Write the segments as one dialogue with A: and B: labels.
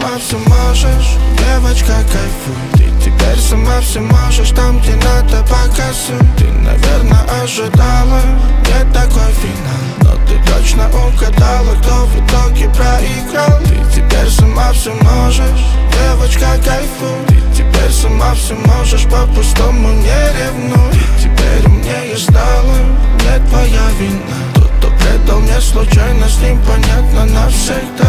A: сама все можешь, девочка, кайфуй. Ты теперь сама все можешь, там где надо показывай. Ты, наверное, ожидала не такой финал, но ты точно угадала, кто в итоге проиграл. Ты теперь сама все можешь, девочка, кайфуй. Ты теперь сама все можешь, по-пустому не ревнуй. И теперь умнее стала, не твоя вина. Тот, кто предал мне случайно, с ним понятно навсегда.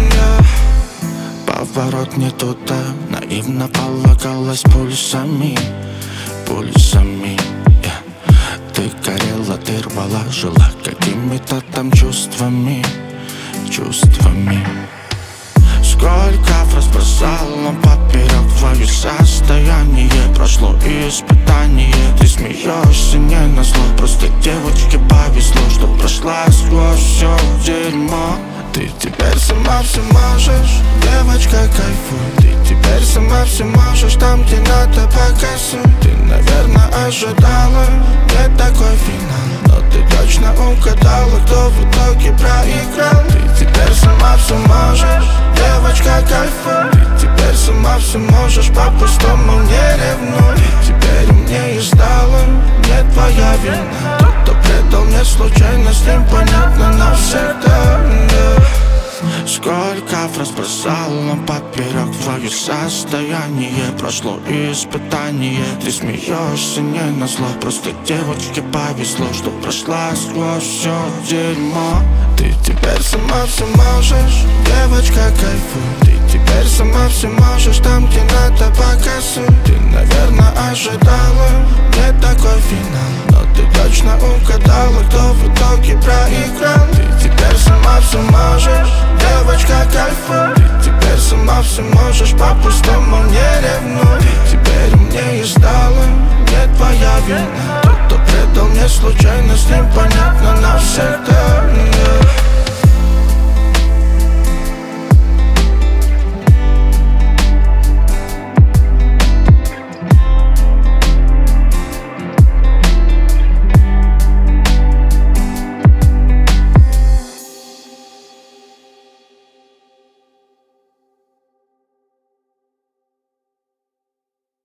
A: Поворот не туда, наивно полагалась пульсами, пульсами. Ты горела, ты рвала, жила какими-то там чувствами, чувствами. Сколько фраз бросала поперек твое состояние. Прошло и испытание, ты смеешься не назло. Просто девочке повезло, что прошла сквозь все дерьмо. Ты теперь сама все можешь, девочка, кайфуй. Ты теперь сама все можешь, там где надо показывай. Ты, наверное, ожидала не такой финал, но ты точно угадала, кто в итоге проиграл. Ты теперь сама все можешь, девочка, кайфуй. Ты теперь сама все можешь, по-пустому не ревнуй. И теперь умнее стала, не твоя вина. Тот, кто предал мне случайно, с ним понятно навсегда. Сколько фраз бросала поперек твое состояние. Прошло и испытание, ты смеешься не назло. Просто девочке повезло, что прошла сквозь все дерьмо. Ты теперь сама все можешь, девочка, кайфуй. Ты теперь сама все можешь, там где надо показывай. Ты, наверное, ожидала не такой финал, но ты точно угадала, кто в итоге проиграл. Ты теперь сама все можешь,